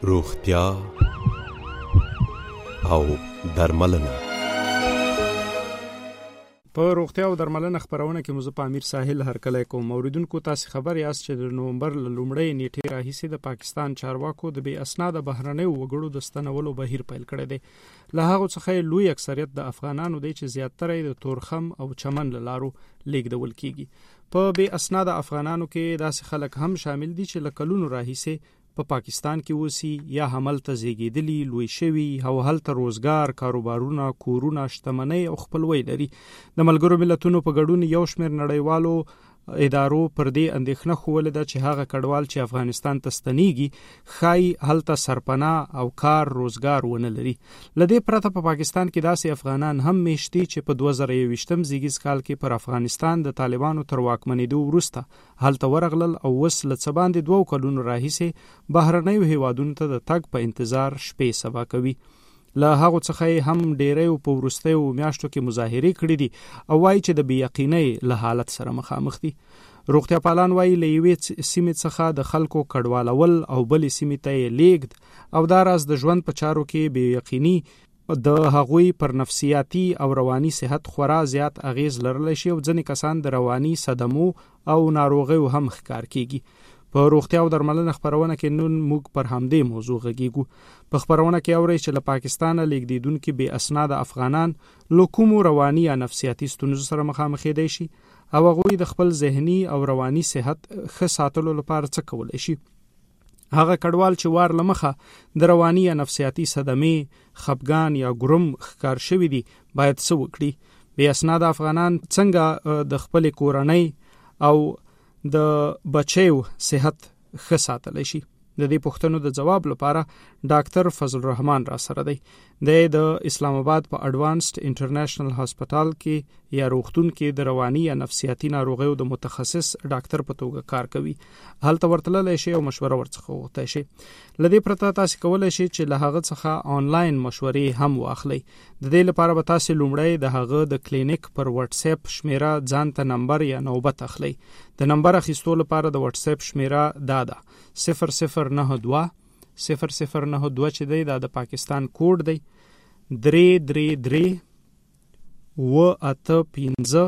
روغتیا او درملنه. په روغتیا او درملنه خبرونه کې مزه په امیر ساحل هرکلی کوم. اوریدونکو تاسو خبر یاست چې د نومبر لومړۍ نیټې راهیسې د پاکستان چارواکو د بې اسناده بهرنیو وګړو د ستنولو بهیر پیل کړی دی. له هغه څخه لوی اکثریت د افغانانو دی چې زیاتره د تورخم او چمن له لارو لیږدول کیږي. په بې اسناده افغانانو کې داسې خلک هم شامل دي چې له کلونو راهیسې په پاکستان کې اوسي یا هملته زیږیدلي، لوی شوي او هلته روزګار، کاروبارونه، کورونه، شتمنۍ او خپلوي لري. د ملګرو ملتونو په ګډون یو شمېر نړیوالو ادارو پر دې اندېښنه خوولې ده چې هغه کډوال چې افغانستان ته ستنېږي ښایي هلته سرپناه او کار روزګار ونه لري. له دې پرته په پاکستان کې داسې افغانان هم میشتي چې په 2021 زیږیز کال کې پر افغانستان د طالبانو تر واکمنېدو وروسته هلته ورغلل او اوس له څه باندې 2 کلونو راهیسې بهرنیو هیوادونو ته د تګ په انتظار شپې سبا کوي. له هغه څخه هم ډیری په وروستیو میاشتو کې مظاهرې کړې دي او وایي چې د بې یقینۍ له حالت سره مخامخ دي. روغتیا پالان وایي له یوې سیمې څخه د خلکو کډوالول او بلې سیمې ته یې لیږد او دا راز د ژوند په چارو کې بې یقیني د هغوی پر نفسیاتي او رواني صحت خورا زیات اغیز لرلی شي او ځینې کسان د رواني صدمو او ناروغیو هم ښکار کیږي. په روغتیا او درملنه خبرونه کې نن موږ پر همدې موضوع غږیږو. په خبرونه کې اورئ چې له پاکستانه لیږدېدونکي بې اسناده افغانان له کومو رواني یا نفسیاتي ستونزو سره مخامخېدی شي او هغوی د خپل ذهني او رواني صحت ښه ساتلو لپاره څه کولی شي. هغه کډوال چې وار له مخه د رواني یا نفسیاتي صدمې، خپګان یا ګرم ښکار شوي دي باید څه وکړي. بې اسناده افغانان څنګه د خپلې کورنۍ او د بچیو صحت ښه ساتلی شي؟ د دې پوښتنو د جواب لپاره ډاکټر فضل الرحمن را سره دی. د اسلام آباد په اډوانسډ انټرنیشنل هاسپټال کې یا روغتون کې د رواني یا نفسیاتي ناروغیو د متخصص ډاکټر په توګه کار کوي. هلته ورتللی شي او مشوره ورڅخه وغوښتی شي. له دې پرته تاسو کولی شئ چې له هغه څخه آنلاین مشورې هم واخلئ. د دې لپاره به تاسو لومړی د هغه د کلینیک پر واتس اپ شمیره ځان ته نمبر یا نوبت اخلئ. د نمبر اخیستو لپاره د واتس اپ شمیره دا ده 0092 0092 چې دی دا د پاکستان کوډ دی 333 و85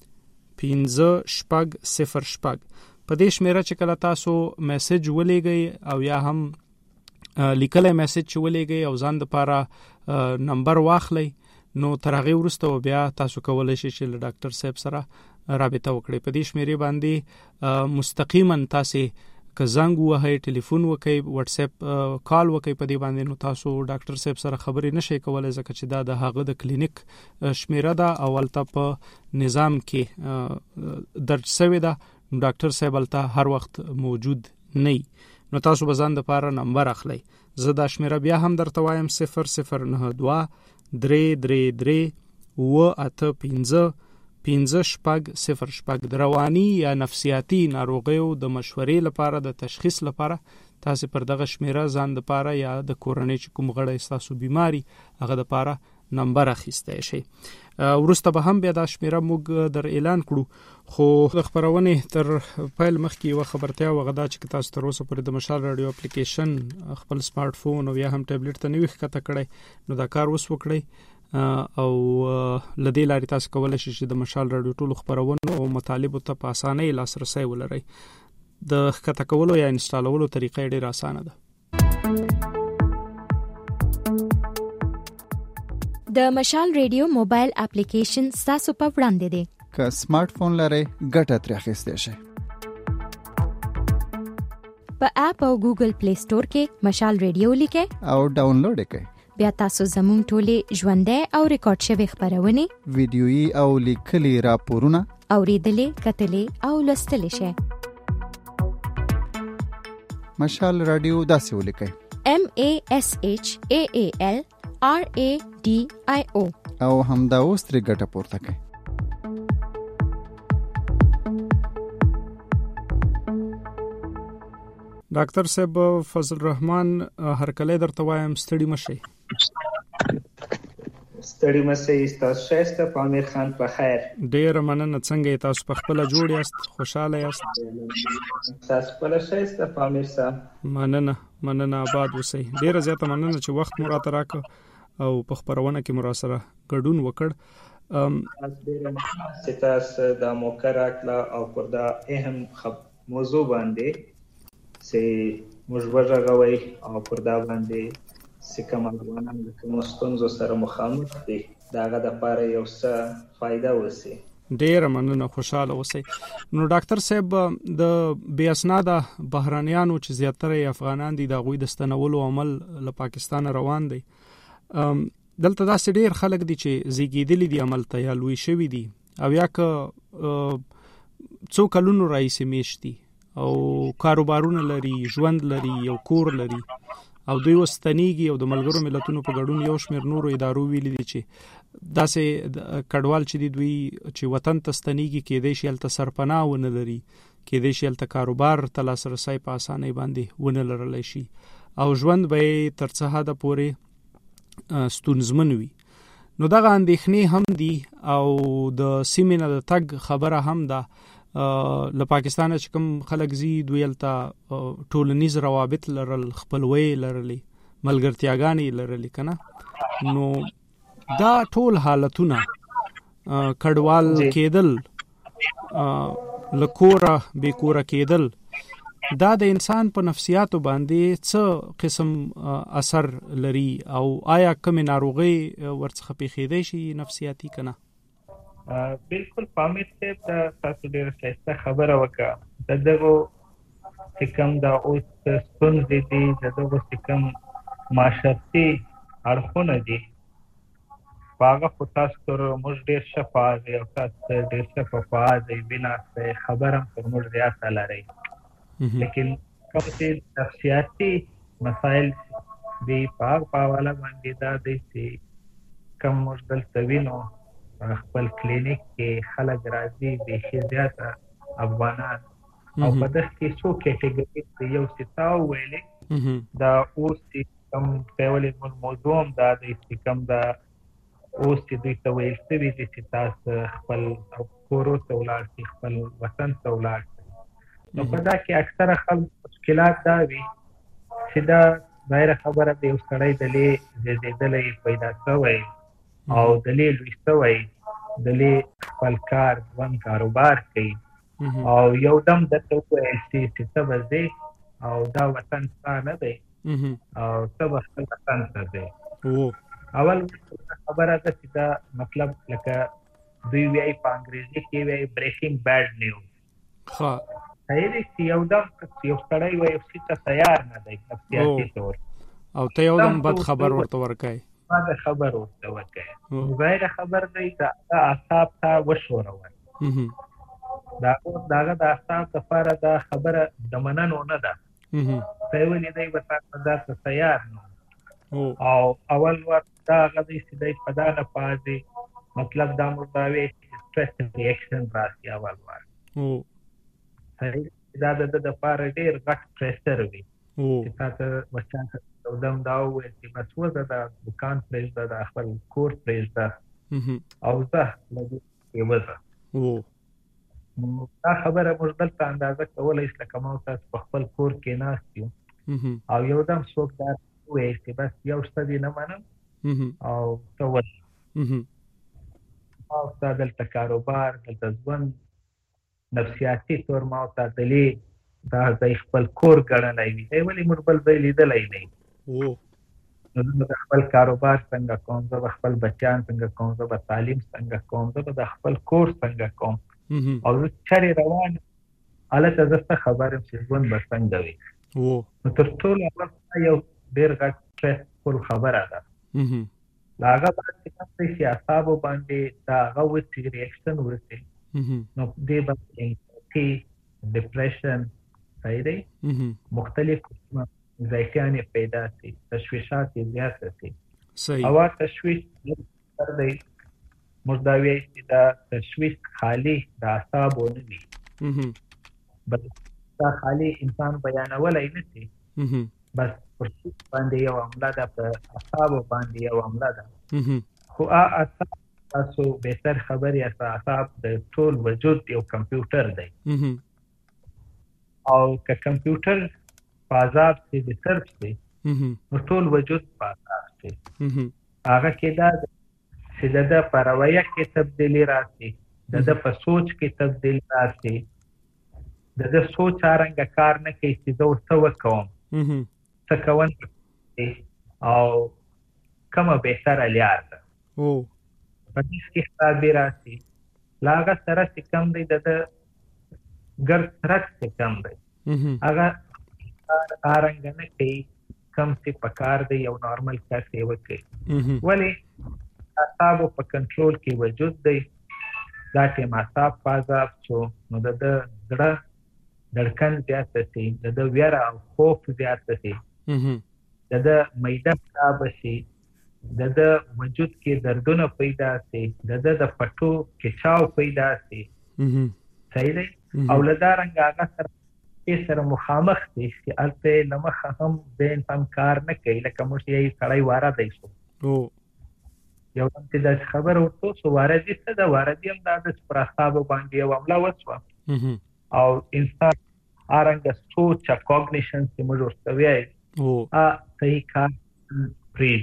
50 په دې شمیره چې کله تاسو میسج ولېږئ او یا هم لیکلی میسج چې ولېږئ او ځان دپاره نمبر واخلئ نو تر هغې وروسته بیا تاسو کولی شئ چې له ډاکټر صاحب سره رابطه وکړئ. په دې شمیرې باندې مستقیما تاسې که زنګ ووهئ، ټلیفون وکئ، واتس اپ کال وکئ په دې باندې، نو تاسو ډاکټر صاحب سره خبرې نشئ کولی ځکه چې دا د هغه د کلینیک شمیره ده او هلته په نظام کې درج شوې ده. ډاکټر صاحب هلته هر وخت موجود نه وي، نو تاسو به ځان دپاره نمبر اخلئ. زه دا شمیره بیا هم درته وایم 0092 333 و85 50 د رواني یا نفسیاتي ناروغیو د مشورې لپاره، د تشخیص لپاره تاسو پر دغه شمیره ځان دپاره یا د کورنۍ چې کوم غړی ستاسو بیماري هغه دپاره نمبر اخیستی شئ. وروسته به هم بیا دا شمیره موږ در اعلان کړو. خو د خپرونې تر پیل مخکې یوه خبرتیا وغه دا چې تاسو تر اوسه پورې د مشال راډیو اپلیکیشن خپل سمارټ فون او یا هم ټابلیټ ته نه وي ښکته کړی، نو دا کار اوس وکړئ او له دې لارې تاسو کولی شئ چې د مشال راډیو ټولو خپرونو او مطالبو ته په اسانۍ لاسرسی ولرئ. د ښکته کولو یا انسټالولو طریقه یې ډېره اسانه ده. د مشال ریډیو موبایل اپلیکیشن ستاسو په وړاندې دی. که سمارټ فون لرئ ګټه ترې اخیستی شئ. په اپ او ګوګل پلی سټور کې مشال ریډیو لیکئ او ډاونلوډ یې کړئ. بیا تاسو زموږ ټولې ژوندۍ او ریکارډ شوې خپرونې، ویډیویي او لیکلي راپورونه اورېدلې، کتلې او لوستلی شئ. مشال راډیو داسې ولیکئ MASHAAL RADIO او همدا اوس ترې ګټه پورته کړئ. ډاکټر صاحب فضل الرحمن هرکلی درته وایم ستړي مشئ. ستړي مسئ تاسو شایسته په امیر خان په خیر. ډیر مننه. څنګه تاسو په خپل جوړ یاست؟ خوشاله یاست؟ تاسو په شایسته په امیر صاحب. مننه آباد اوسئ. ډیر زیاته مننه چې وخت مو راته راکړ او په خبرونه کې مو راسره ګډون وکړ. ډیر مننه چې تاسو د موقع راکړه او پر دا اهم موضوع باندې چې موږ وژغوي او پر دا باندې سکه افغانان د کوم ستونزو سره مخامخ دي داغه د لپاره یو څه فائدہ وسی. ډیر مننه. خوشاله اوسئ. نو ډاکټر صاحب د بې اسناده بهرانيانو چې زیاتره افغانان دي د غوي د ستنولو عمل له پاکستان روان دی. دلته داسې ډیر خلک دي چې زیږیدلي دي عمل ته یا لوی شوي دي او یا که څو کلونو راځي میشتي او کاروبارونه لري، ژوند لري، یو کور لري او دوی وستنیږي او د ملګرو ملتونو په ګډون یو شمېر نورو ادارو ویلي دي چې داسې کډوال چې دی دوی چې وطن ته ستنیږي کېدای شي هلته سرپناه ونه لري، کېدای شي هلته کاروبار ته لاسرسی په اسانۍ باندې ونه لرلی شي او ژوند به یې تر څه حده پورې ستونزمن وي. نو دغه اندېښنې هم دي او د سیمې نه د تګ خبره هم ده. له پاکستانه چې کوم خلک زی دوی هلته ټولنیز روابط لرل، خپلوۍ لرلې، ملګرتیاګانې لرلې که نه. نو دا ټول حالتونه کډوال کېدل، له کوره بې کوره کېدل، دا د انسان په نفسیاتو باندې څه قسم اثر لري او آیا کومې ناروغۍ ورڅخه پیښېدی شي نفسیاتي که نه؟ بالکل پامیر صاحب دا تاسو ډېره ښایسته خبره وکړه. د دغو چې کوم دا اوس ستونزې دي، د دغو چې کوم معاشرتي اړخونه دي په هغه خو تاسو تر موږ ډېر ښه پوهېږئ او تاسو ډېر ښه په پوهېږئ، بناسته خبره هم تر موږ زیاته لرئ. لیکن کوم چې نفسیاتي مسایل دي په هغه حواله باندې دا دی چې کوم موږ دلته وینو خپل کلینیک کې خلک راځي بیخي زیاته افغانان او په دغه کې څو کیټګوري یو چې تا وویلې دا اوس چې کوم پیولې موضوع هم دا دی چې کوم دا اوس چې دوی ته ویل شوي دي چې تاسو خپل کورو ته ولاړ شئ، خپل وطن ته ولاړ شئ. نو په دا کې اکثره خلک مشکلات دا وي چې دا ظاهره خبره د یو سړی دلې زیږېدلی پیدا شوی او دلې لوی شوی، دلې خپل کار ژوند کاروبار کوي او یو دم درته وویل شي چې ته به ځې او دا وطن ستا نه دی او ته به خپل وطن ته ځې. اول خبره ده چې دا مطلب لکه دوی وایي په انګریزي کې وایي بریکینګ بیډ نیوز. صحیح دی چې یو دم یو سړی وایي چې ته تیار نه دی نفسیاتي طور او ته یو دم بد خبر ورته ورکوي. دا خبر ورته وکړي ظاهره خبر دی دا اعصاب ته وشورول. داغه د اعصاب لپاره دا خبره د مننو نه ده. ته ولې دی به تاسو دا تیار نه او اول وخت دا غوښتي چې دی په دا نه پاتې مطلب دا مرداوي سټرس ریاکشن راځي اول وخت. دا د لپاره ډیر غټ پریشر وي چې تاسو وچانه دم دا وایي چې بس وزه دا دکان پرېږده، دا خپل کور پرېږده او زه لږ یې وزه. دا خبره موږ دلته اندازه کولی شو لکه ما تاسو په خپل کور کې ناست یو او یو دم څوک دا وایي چې بس یو څه دې نه منم او ته وزه او ستا دلته کاروبار، دلته ژوند نفسیاتي طور ما ورته دلې دا ځای خپل کور ګڼلی وي. دی ولې موږ بل ځای لیدلی نه وي. نو زه به خپل کاروبار څنګه کوم، زه به خپل بچیان څنګه کوم، زه به تعلیم څنګه کوم، زه به د خپل کور څنګه کوم او زه چېرې روان هلته زه څه خبر یم چې ژوند به څنګه وي. نو تر ټولو اول یو ډېر غټ سټرسفل خبره ده. له هغه بعد چې کوم دی چې اعصابو باندې د هغه وچ ریاکشن ورسي نو دې به انزایټي، ډپریشن، صحیح دی، مختلف انزایټیانې پیدا شي، تشویشات یې زیاته شي. او تشویش تر دی موږ دا وایي چې دا تشویش خالي د اعصابو نه وي، بلکې دا خالي انسان بیانولی نه شي، بس پر باندې یو عمله ده، په اعصابو باندې یو عمله ده. خو تاسو بهتر خبر یا اعصاب د ټول وجود یو کمپیوټر دی او که کمپیوټر په عذاب کې د سرچ دی نو ټول وجود په عذاب دی. هغه کې دا چې د په رویه کې تبدیلی راشي، د په سوچ کې تبدیلی راشي، د سوچ څنګه کار نه کوي چې زه څه وکوم، څه کوم او کومه بهتره لار ده په دې کې خطابې راشي. له هغه سره چې کوم دی د ګرد سرک چې کوم دی هغه څنګه نه کوي کوم چې په کار دی یو نارمل کس یې وکړي. ولې اعصابو په کنټرول کې وجود دی، دا ټیم اعصاب په عذاب شو نو د زړه دړکن زیاته شي، د ویره او خوف زیاته شي، د معده خراب شي، د وجود کې دردونه پیدا شي، د پټو کچاو پیدا شي. صحیح دی. او لدا رنګ هغه سره مخامخ دي چې الته لمخه هم بین هم کار نه کوي، لکه موږ یې کړای واره دی شو یو چې د خبر ورته سو واره دي څه د واره دي هم د پرخاب باندې یو عمله وسو او انسان ارنګ سوچ کوګنیشن چې موږ ورته وایي صحیح کار پریز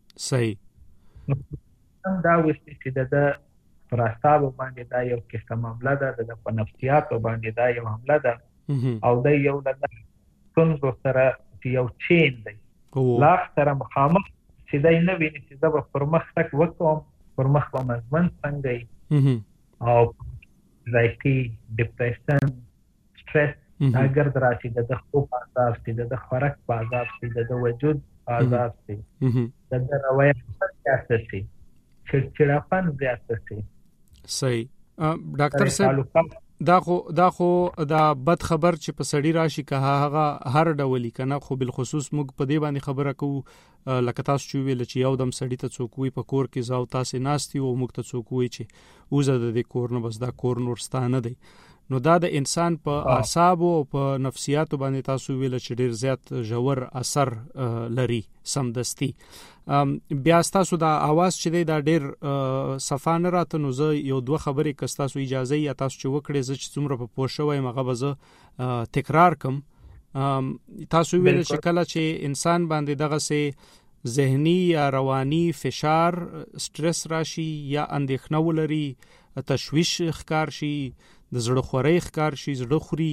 صحیح هم دا وستي چې د پرستاب باندې دا یو قسم حمله ده، د په نفسیاتو باندې دا یو حمله ده او دا یو د څنګه سره یو چین دی لاخ سره مخامخ چې دا نه ویني چې دا پر مخ تک وکوم پر مخ په مزمن څنګه او انزایټي ډیپریشن سټرس اگر دراشي د خوب عذاب سي، د خوراک په عذاب سي، د وجود په عذاب سي، د روایت څخه سي، چړچړاپن زیاته سي. صحیح. ډاکټر صاحب دا خو دا بد خبر چې په سړی راشي که هغه هر ډول کنه، خو بل خصوص موږ په دې باندې خبره کوو لکه تاسو چې ویل چې یو دم سړی ته څوک وي په کور کې زاو تاسو ناشتي او موږ ته څوک وي چې اوزه د کور نه بس دا کور نورستانه دی، نو دا د انسان په اعصاب او په نفسیاتو باندې تاسو ویل چې ډیر زیات ژور اثر لري سمدستي. بیا تاسو دا आवाज چې دی دا ډیر صفانه راته، نو زه یو دوه خبرې که تاسو اجازه یا تاسو چې وکړي زه چې څومره په پوښښ وایم هغه به زه تکرار کم. تاسو ویل چې کله چې انسان باندې دغه سه ذهني یا رواني فشار سټرس راشي یا اندېښنه ولري، تشویش ښکار شي، د زړه خورۍ ښکار شي، زړه خوري،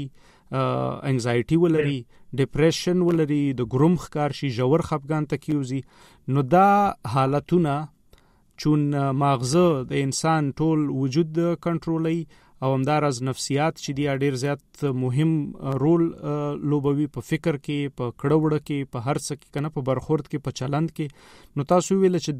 انزایټي ولري، ډیپریشن ولري، د ګروم ښکار شي، ژور خپګان ته کیږي، نو دا حالتونه چون ماغزه د انسان ټول وجود کنټرولي او همدارز نفسیات چې دی ډیر زیات مهم رول لوبوي په فکر کې، په کړهوړه کې، په هر څه کې کنه، په برخورد کې، په چلند کې. نو تاسو ویل چې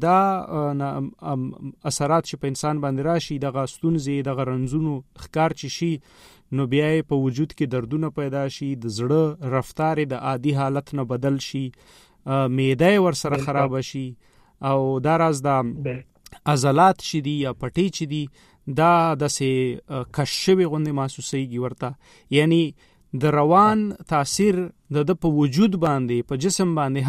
دا اثرات چې په انسان باندې راشي دغه ستونزې دغه رنځونو ښکار چي شي نو بیا په وجود کې دردونه پیدا شي، د زړه رفتار د عادي حالت نه بدل شي، معده ور سره خراب شي او دا راز د عضلات چې دي یا پټي چې دي دا د سه کشوي غوندي محسوسيږي ورته، یعنی د روان تاثیر د په وجود باندې په جسم باندې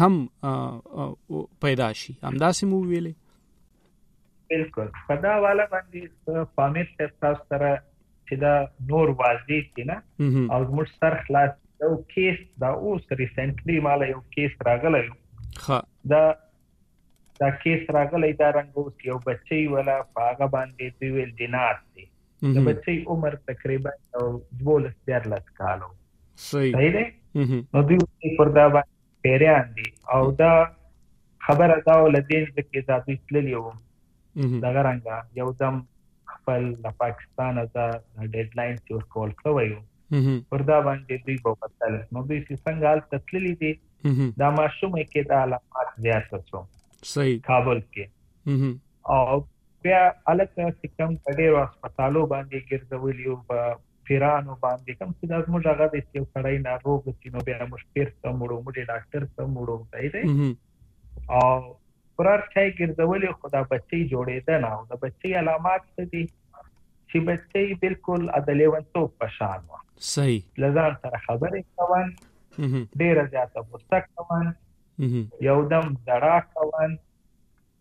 هم پیدا شي. همداسې مو ویلې بالکل په دا والا باندې فامیر تاسو سره چې دا نور واضح دي نه او موږ سره خلاص یو کیس دا اوس ریسنټلی مال یو کیس راغلی دا کیس راغلی دا رنګوس یو بچی ولا پاغه باندې دی ویل دینار دی د بچی عمر تقریبا 12 کالو. صحیح دی. نو دوی پر دا باندې پیریان دي او دا خبره دا ولدین چې دا دوی تللی وو دا رنګا یو دم خپل د پاکستان از ډیډ لاین چې کول کوي پر دا باندې دوی په پتل نو دوی څنګه حال تسلی دي دا ماشومه کې دا علامات زیات شو. صحیح. کابل کې او بیا الکه سکم ډېر هسپتالو باندې ګرځولي او په پیرانو باندې کوم چې د موږ هغه د یو کړای نه روغ چې نو بیا مشکل ته مړو موږ ډاکټر ته مړو ځای دی او پرار چای ګرځولي خدا بچي جوړېده نه او د بچي علامات څه دي چې بچي بالکل عدالت په شان و. صحیح. لزان سره خبرې کوي ډېر زیاته غوسه کوي یو دم زړه کوي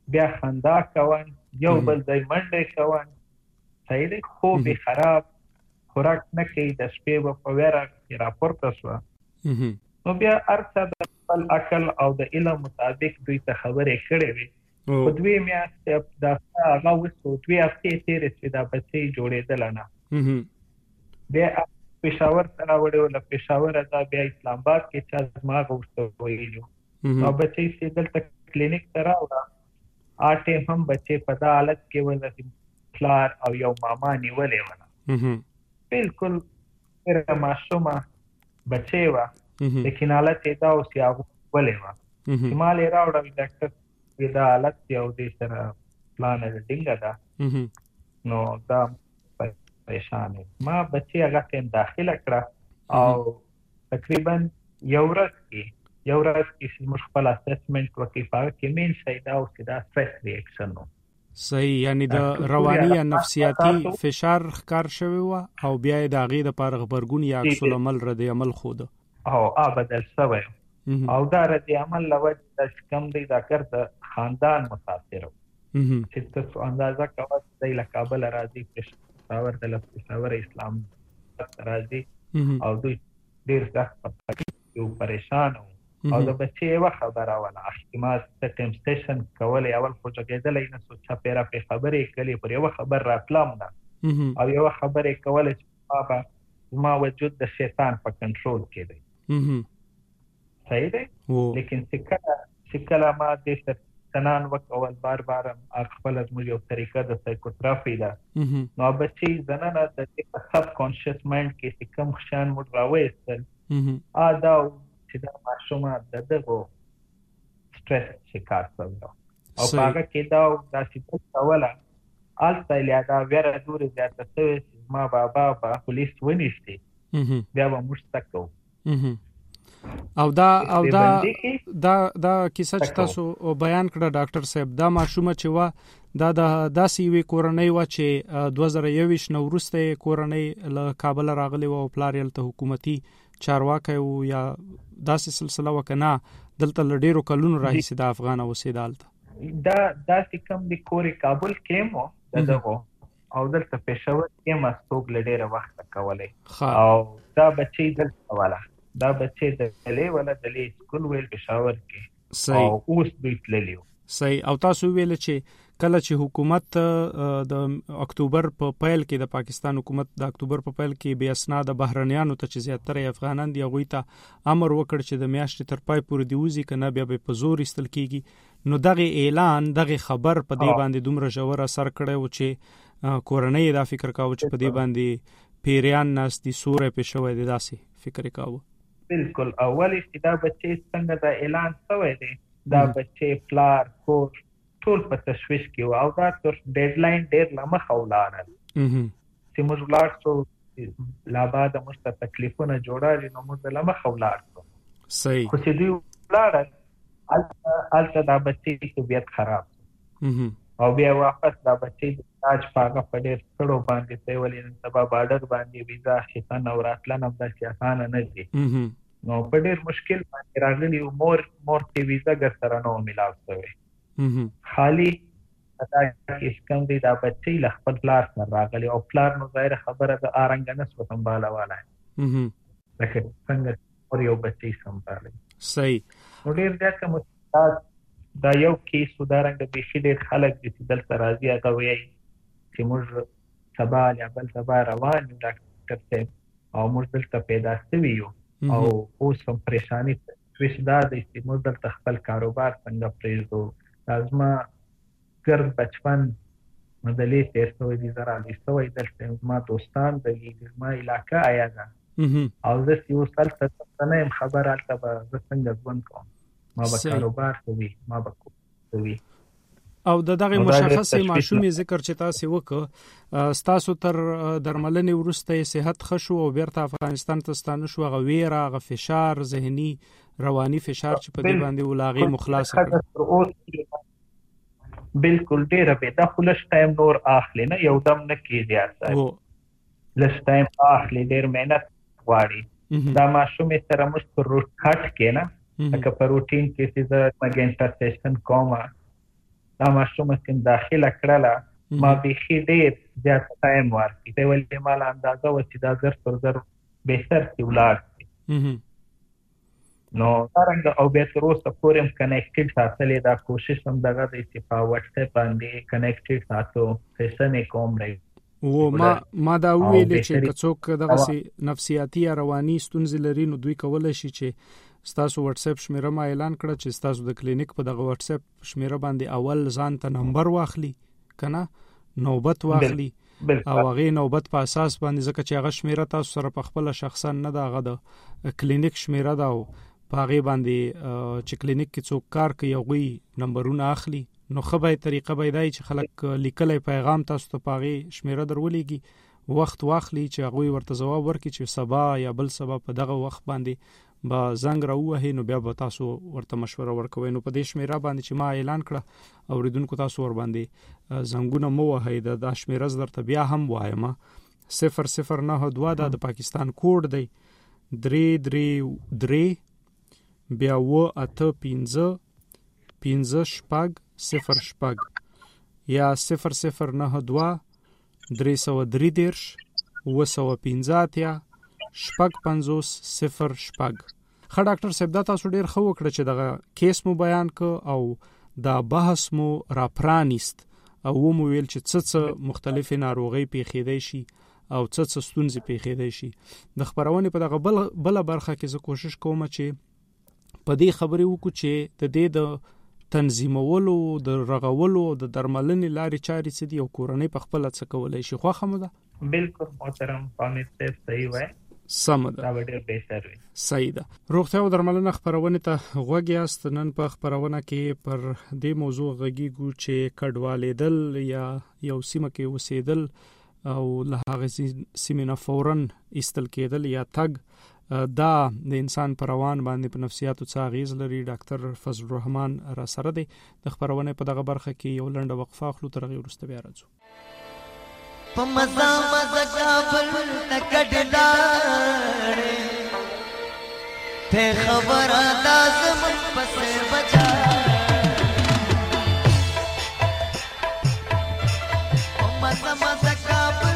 بیا خندا کوان، یو بل ځای منډې کوان، صحیح دی. خوب خراب، خوراک نه کوي، د شپې به په ویره راپورته شوه. نو بیا هر څه د خپل عقل او د علم مطابق دوی ته خبرې کړې وي. په 2 میاشتې دا هغه وسو 2 هفتې تېرې چې دا بچی جوړېدله نه. بیا پېښور ته راوړی، له پېښوره دا بیا اسلام آباد کې چا زما ورته ویلي نو بچی چې دلته کلینیک ته راوړه، ټیم هم بچی په دا حالت کې ول پلار او یو ماما نیولې ونه. بالکل ډېره معصومه بچی وه، لیکن حالت یې دا اوس یې هغه ولې وه چې ما یې راوړه ډاکټر دا حالت یو دې سره پلان ډینګه ده نو دا پریشان یم. ما بچی هغه ټیم داخله کړه او تقریبا یو ورځ کې موږ خپل اسسمنټ وکړو، په هغه کې مین شی دا اوس دا سټرس ریاکشن نو. صحیح، یعنی د رواني یا نفسیاتي فشار ښکار شوی و او بیا د هغې دپاره غبرګون یا عکس العمل رد عمل ښوده او بدل شوی او دا رد عمل له وجې دا چې کوم دی دا کار د خاندان متاثر و چې تاسو اندازه کوئ دی له کابله راځي، پېښور د پېښور اسلام راځي او دوی ډېر سخت یو پریشان و او د بچې یوه خبره وله احتمال ته ټیم سټیشن کولی، اول خو جګېدلی نه سو چاپېره پرې خبرې کړلې، پر یوه خبر راتلم نه او یوه خبرې کولی چې زما وجود د شیطان په کنټرول کې دی. صحیح دی، لیکن چې کله ما دې سره سنان وکول بار خپله زموږ یو طریقه د سایکوتراپي ده نو بچې دننه د دې سب کانشس مایند کې چې کوم شیان موږ راوایستل دا چې دا ماشومه د دغو سټرس شکار شوی او په هغه کې دا داسې کوله هلته یا دا ویره دورې زیاته شوې چې زما بابا به پولیس ونیسي بیا به موږ څه کوو. او دا کیسه چې تاسو بیان کړه ډاکټر صاحب، دا ماشومه چې وه دا د داسې یوې کورنۍ وه چې 2021 نه وروسته کورنۍ له کابله راغلې وه او پلار یې هلته حکومتي چارواکی و یا داسې سلسله وه که نه دلته له ډېرو کلونو راهیسې د افغانه اوسېده هلته داسې کوم د کورې کابل کې مو د دغو او دلته پېښور کې مستوب له ډېره وخته کولی او دا بچې دلته وله دا بچې د دلې سکول ویل پېښور کې او اوس دوی تللي وو. صحیح، او تاسو ویل چې کله چې حکومت د اکتوبر په پیل کې د پاکستان حکومت د اکتوبر په پیل کې بې اسناده بهرنیانو ته چې زیاتره افغانان دي هغوی ته امر وکړ چې د میاشتې تر پای پورې دې وځي که نه بیا به په زور ایستل کېږي، نو دغه اعلان دغه خبر په دې باندې دومره ژور اثر کړی و چې کورنۍ دا فکر کاوه چې په دې باندې پیریان ناست دي، سوری پې شوی دی، داسې فکر یې کاوه. بالکل اول چې دا بچې څنګه دا اعلان شوی دی دا بچې پلار کور ټول په تشویش کې و او دا تر ډیډلاین ډېر له مخه ولاړل چې موږ ولاړ شو لا بعد موږ ته تکلیفونه جوړالي نو موږ له مخه ولاړ شو. صحیح، خو چې دوی ولاړل هلته دا بچې طبیعت خراب او بیا واپس دا بچې د علاج په هغه په ډېر ستړو باندې ته ولې نن سبا بارډر باندې ویزا اخیستنه او راتلنه هم داسې اسانه نه دي نو په ډېر مشکل باندې راغلي او مور ته ویزا ګر سره نه ملاو شوی خالي دا چې کوم دی دا بچې له خپل پلار سره راغلی او پلار نو ظاهره خبره د آرنګ نه سو سمبالواله لکه څنګه اور یو بچې سمبالي. صحیح، نو ډېر زیات مستعد دا یو کیس ودارنګ بیخي ډېر خلک دي چې دلته راځي هغه وایي چې موږ سبا یا بل سبا روان یو ډاکټر صاحب او موږ دلته پیدا شوي یو او اوس هم پریشاني تشویش دا دی چې موږ دلته خپل کاروبار څنګه پرېږدو، دا زما ګرد بچپن مدلې تېر شوی دي، زه رالی شوی دلته زما دوستان دي، زما علاقه آیا ده او زه چې اوس هلته نه یم خبر هلته به زه څنګه ژوند کوم، ما به کاروبار کوي، ما به کور کوي. او د دغه مشخصې ماشومې ذکر چې تاسو وکړه ستاسو تر درملنې وروسته یې صحت ښه شو او بیرته افغانستان ته ستانه شو، هغه ویره هغه فشار ذهني رواني فشار چې په دې باندې و له هغې مو خلاصه کړه. بالکل ډېره به دا خو لږ ټایم نور اخلي نه، یو دم نه کېږي صاحب، لږ ټایم اخلي، ډېر محنت غواړي. دا ماشومې سره موږ په روټ کټ کې نه لکه په روټین کې چې زه ګنټه سیشن کوم دا ماشوم چې داخله کړله ما بيخي ډېر زیات ټایم ورکړ ته ولې مال اندازه و چې دا زر پر زر بهتر کې ولاړ نو څنګه او به تر اوسه پورې کنیکټډ ساتلې دا کوشش هم دغه د چې په واتس اپ باندې کنیکټډ ساتو فیسنه کوم نه و ما دا ویل چې څوک دغه نفسیاتي یا رواني ستونزې لري نو دوی کولای شي چې ستاسو واتس اپ شمیره ما اعلان کړه چې ستاسو د کلینیک په دغه واتس اپ شمیره باندې اول ځان ته نمبر واخلي کنه نوبت واخلي او هغه نوبت په اساس باندې ځکه چې هغه شمیره تاسو سره په خپل شخصا نه دا هغه د کلینیک شمیره دا په هغه باندې چې کلینیک کې څوک کار کوي هغه نمبرونه اخلي نو خبره طریقه بيدای چې خلک لیکلې پیغام تاسو ته پاغي شمیره درولېږي وخت واخلي چې هغه ورته جواب ورکړي چې سبا یا بل سبا په دغه وخت باندې با زنګ راوهي نو بیا به تاسو ورته مشوره ورکوي نو په دې شمیره باندې چې ما اعلان کړه اوریدونکو تاسو ور باندې زنګونه مو وهي د شمیره درته بیا هم وایم 009 د پاکستان کوډ دی 333 بیا و اته 15 شپږ 0 شپږ یا 009 333 وسوپینځاتیا شپږ 50 0 شپږ. خا ډاکټر صاحب دا تاسو ډیر خو وکړه چې دغه کیس مو بیان ک او دا بحث مو را پرانیست او مو ویل چې څه مختلفې ناروغي پیښېدای شي او څه ستونزې پیښېدای شي. د خبرونه په دغه بل برخه کې زه کوشش کوم چې په دې خبرې وکړو چې د دې د تنظیمولو د رغولو د درملنې لارې چارې څه دي او کورنۍ په خپل څه کولای شي خو خمو ده بالکل محترم پامیر صاحب صحیح وای سم ده دا ډېر بهتر وي صحیح ده روغتیا او درملنه خبرونه ته غوږیاست نن په خبرونه کې پر دې موضوع غږیږو چې کډوالېدل یا یو سیمه کې وسیدل او له هغه سیمه نه فورن استل کېدل یا تګ دا د انسان پر روان باندې په نفسیاتو څه اغیز لري. ډاکټر فضل الرحمن را سره دی د خبرونه په دغه برخه کې یو لنډه وقفه اخلو تر هغه وروسته بیا راځو. په مزه مزه کابل تکډلاړې ته خبره دا زمون پسې بچا په مزه مزه کابل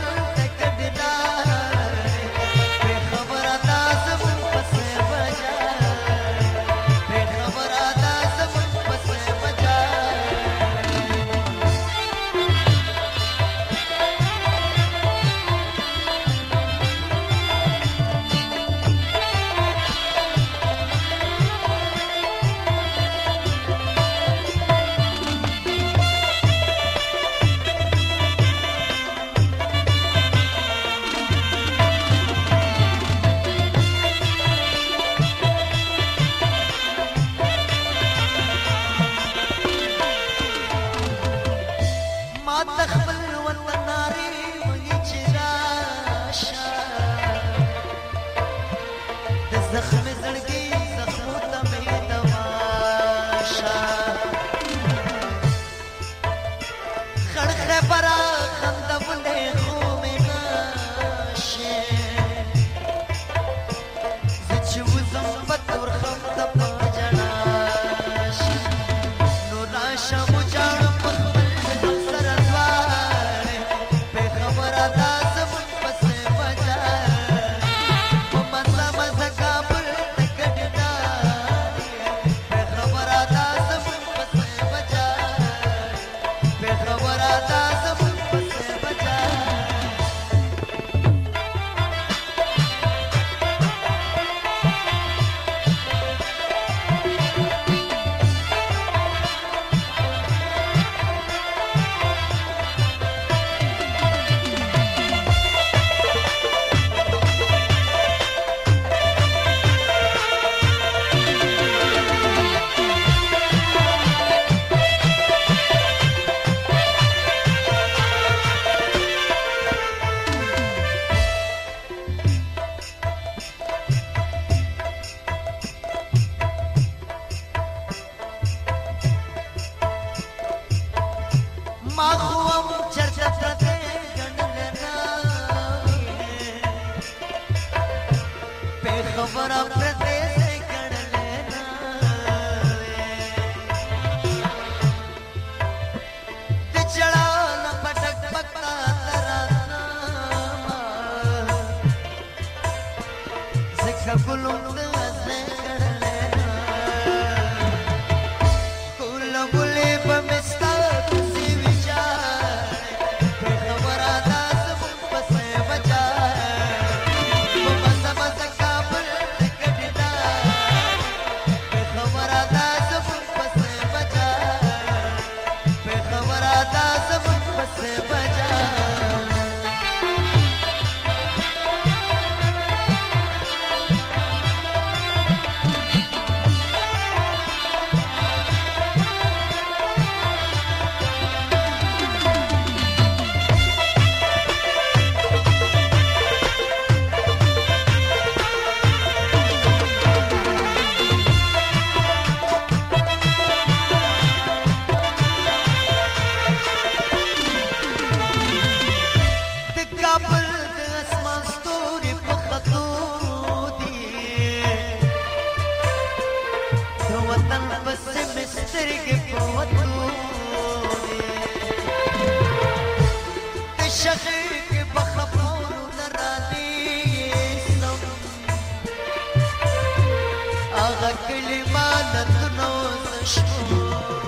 کلی مالتونو زشمو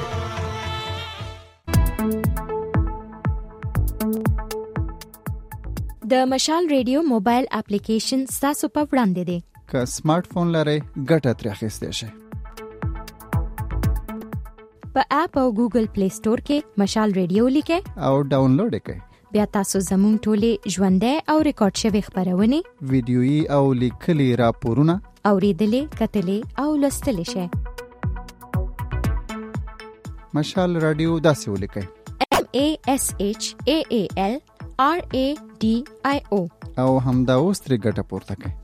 د مشال ریډیو موبایل اپلیکیشن ستاسو په وړاندې دی. که سمارټ فون لرئ ګټه ترې اخیستی شئ. په اپ او ګوګل پلی سٹور کې مشال ریډیو لیکئ او ډاونلوډ یې کړئ. بیا تاسو زموږ ټولې ژوندۍ او ریکارډ شوي خپرونې ویډیويي او لیکلي راپورونه اوریدلې، کتلې او لوستلې شئ. مشال رادیو داسې ولیکئ: MASHAALRADIO او همدا اوس ترې ګټه پورته کړئ.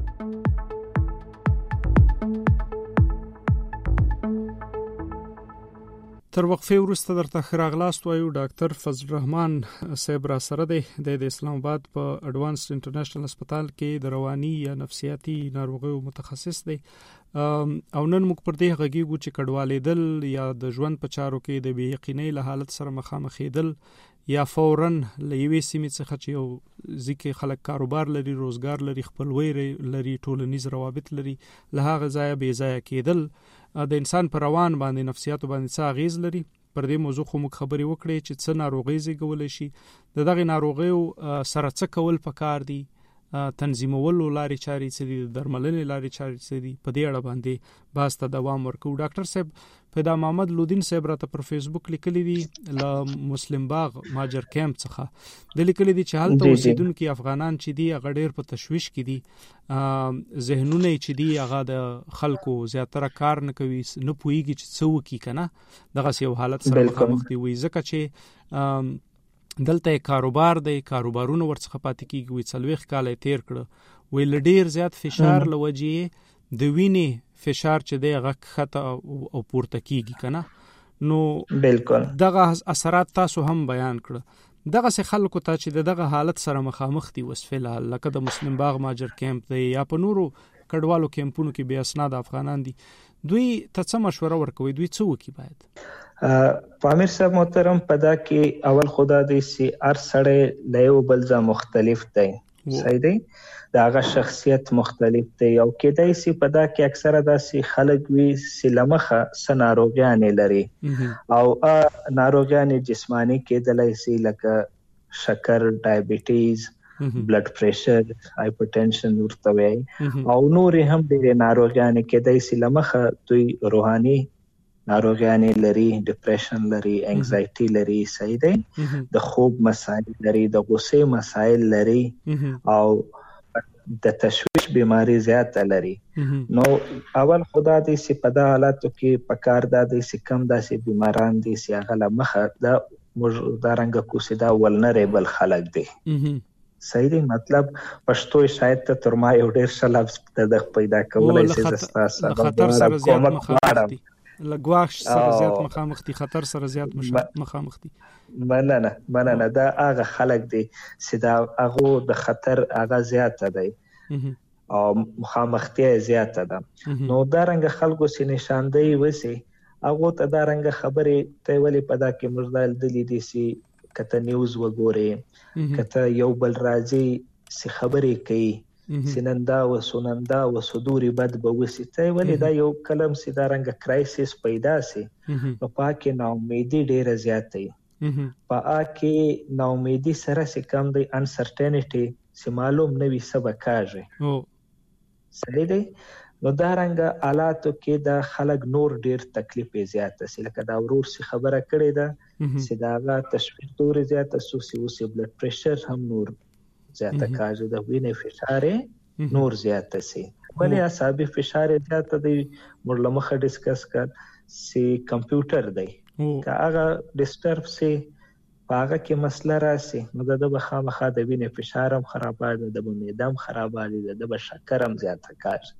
تر وقفه وروسته درته خراغلاست وایو. ډاکټر فضل الرحمن صاحب را سره دی د اسلام آباد په اډوانس انټرنیشنل هسپتال کې د رواني یا نفسیاتي ناروغیو متخصص دی. او نن موږ پر دې غږیږو چې کډوالېدل یا د ژوند په چارو کې د بې یقینۍ له حالت سره مخامخېدل یا فوراً له یوې سیمې څخه چې یو ځکه خلک کاروبار لري، روزګار لري، خپلوي لري، ټولنیز روابط لري، له هغه ځایه بې ځایه کېدل د انسان پر روان باندې، نفسیاتو باندې څه اغیز لري. پر دې موضوع خو موږ خبرې وکړې چې څه ناروغي زیږولی شي، دغه ناروغیو سره څه کول پکار دي، تنظیمولو لارې چارې څه دي، درملنې لارې چارې څه دي، په دې اړه باندې بحث ته دوام ورکوو. ډاکټر صاحب، پیدا محمد لودین صاحب راته پر فیسبوک لیکلی دي له مسلم باغ ماجر کیمپ څخه، د لیکلی دي چې هلته اوسیدونکي افغانان چې دي هغه ډېر په تشویش کې دي، ذهنونه چې دي هغه د خلکو زیاتره کار نه کوي، نه پوهیږي چې څه وکړي کنه، دغه یو حالت سره مخامخ دي. وایي ځکه چې دلته کاروبار دی، کاروبارونه ورڅخه پاتې کیږي. وی 40 کال تیر کړه، وی لډیر زیات فشار لوجې د وینې فشار چې دی هغه خطا او پورته کیږي کنه. نو بالکل دغه اثرات تاسو هم بیان کړه. دغه څه خلکو ته چې دغه حالت سره مخامخ دي وسفله، لکه د مسلم باغ ماجر کیمپ دی یا په نورو کډوالو کیمپونو کې بیا اسناد افغانان دي، دوی ته څه مشوره ورکوي؟ دوی څه وکړي باید؟ پامیر صاحب محترم، پدا کې اول خدا دې سي هر سړی له یو بل ځای مختلف دی، صحیح دی، داغه شخصیت مختلف دی. او کېدای سي پدا کې اکثره داسې خلک وي چې لمخه سناروغیانې لري او ناروغیانې جسمانی کېدلای سي لکه شکر، ډایبټیز، بلډ پریشر، هایپرټنشن ورته وایي، او نورې هم ډېرې ناروغیانې کېدای سي لمخه دوی روحاني ناروغیانې لري، ډیپریشن لري، انګزایټي لري، صحیح دی، د خوب مسایل لري، د غوسې مسایل لري او د تشویش بیماری زیاته لري. نو اول خدا دې سي په دا حالاتو کې پکار دا دې سي کم داسې بیماران دي چې هغه لمخه دا رنګ کوسي دا ولنریبل خلک دي، صحیح دی. مطلب پښتو شاید ته تر ما یو ډېر ښه لفظ پیدا کولای شي زستا سره خطر سره زیات مخامخ دي، لګواښ سره زیات مخامخ دي، خطر سره زیات مخامخ دي. مننه دا هغه خلک دي چې دا هغه د خطر هغه زیاته دی او مخامختیا زیاته ده. نو دا رنګ خلکو سي نشاندهي وسی هغه ته دا رنګ خبرې ته ولې پدا کې مزدل دي دي سي کته نیوز وګوري، کته یو بل راځي سي خبرې کوي، سنندا و سنندا و صدوري بد به وسی ته ولې دا یو کلم سي دا رنګ کرایسس پیدا سي. نو پاکه نا امیدي ډیره زیاتې، پاکه نا امیدي سره سي کم دی، انسرټینټي سي معلوم نه وي سبا کاږي، صحیح دی. نو دا رنګ حالاتو کې دا خلک نور ډیر تکلیف زیاته سي، لکه دا ورور سي خبره کړې ده چې دا تشویش تور زیاته سوسي وسي، بلډ پریشر هم نور زیاته کاږي، د وینې فشار نور زیاته سي، بلې اعصابي فشار زیاته دی. موږ لمخه ډیسکس کړ چې کمپیوټر دی که هغه ډیسټرب سي هغه کې مسله راسي، نو د خامخا د وینې فشار هم خراباږي، د معده هم خراباږي، د شکر هم زیاته کاږي.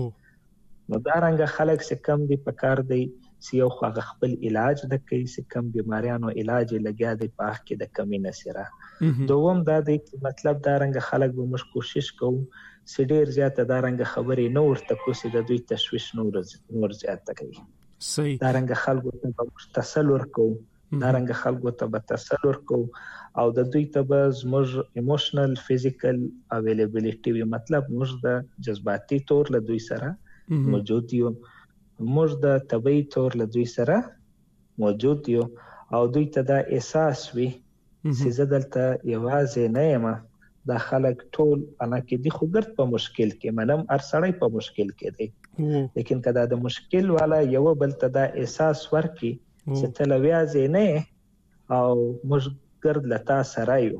نو دا رنګ خلک چې کم دي پکار دی چې یو هغه خپل علاج د کوي، چې کم بیماریانو علاج لګیا دی په هغه کې د کمی نسره. دوم دا دی مطلب دا رنګ خلک به موږ کوشش کوو چې ډیر زیاته دا رنګ خبرې نه ورته کوسي، د دوی تشویش نور زیاته کوي. صحیح، دا رنګ خلکو ته تسل ورکو، دا رنګ خلکو ته به تسل ورکو او د دوی ته به زموږ ایموشنل فزیکل اویلیبیلیټي وي، مطلب موږ د جذباتي طور له دوی سره موجود یو. موږ د طبي تور له دوی سره موجود یو او دوی ته دا احساس وي چې زه دلته یوازې نه یم، دا خلک ټول انا کې دي خو ګرد په مشکل کې، منم هر سړی په مشکل کې دی، لیکن کدا د مشکل والا یو بل ته دا احساس ورکي چې ته لویازې نه او موږ ګرد لتا سره یو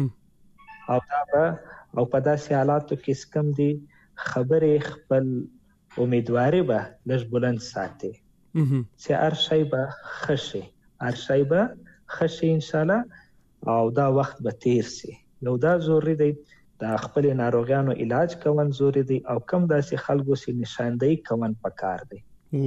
او دا او په داسې حالاتو کې سکم دي خبرې خپل امیدواري به لږ بلند ساتي چې هر شی به خشي، هر شی به خشي ان شاء الله او دا وخت به تیر سي. نو دا ضروري دی د خپل ناروغانو علاج کول ضروري دی او کم داسې خلکو سي نشاندهي کول پکار دی